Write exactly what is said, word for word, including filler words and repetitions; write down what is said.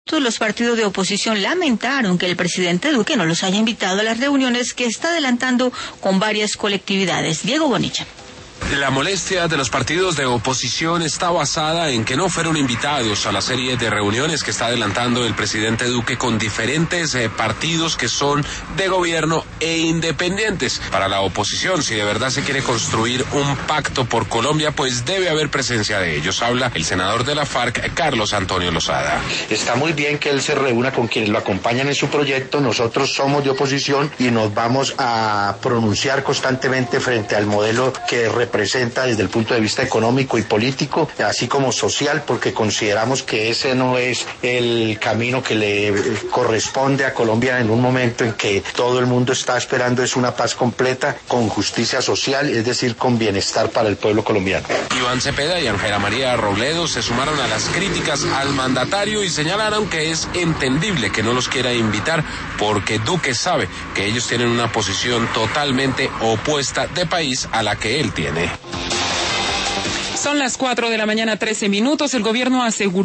Los partidos de oposición lamentaron que el presidente Duque no los haya invitado a las reuniones que está adelantando con varias colectividades. Diego Bonilla. La molestia de los partidos de oposición está basada en que no fueron invitados a la serie de reuniones que está adelantando el presidente Duque con diferentes eh, partidos que son de gobierno e independientes. Para la oposición, si de verdad se quiere construir un pacto por Colombia, pues debe haber presencia de ellos. Habla el senador de la FARC, Carlos Antonio Lozada. Está muy bien que él se reúna con quienes lo acompañan en su proyecto. Nosotros somos de oposición y nos vamos a pronunciar constantemente frente al modelo que representa presenta desde el punto de vista económico y político, así como social, porque consideramos que ese no es el camino que le corresponde a Colombia en un momento en que todo el mundo está esperando es una paz completa con justicia social, es decir, con bienestar para el pueblo colombiano. Iván Cepeda y Ángela María Robledo se sumaron a las críticas al mandatario y señalaron que es entendible que no los quiera invitar porque Duque sabe que ellos tienen una posición totalmente opuesta de país a la que él tiene. Son las cuatro de la mañana, trece minutos. El gobierno aseguró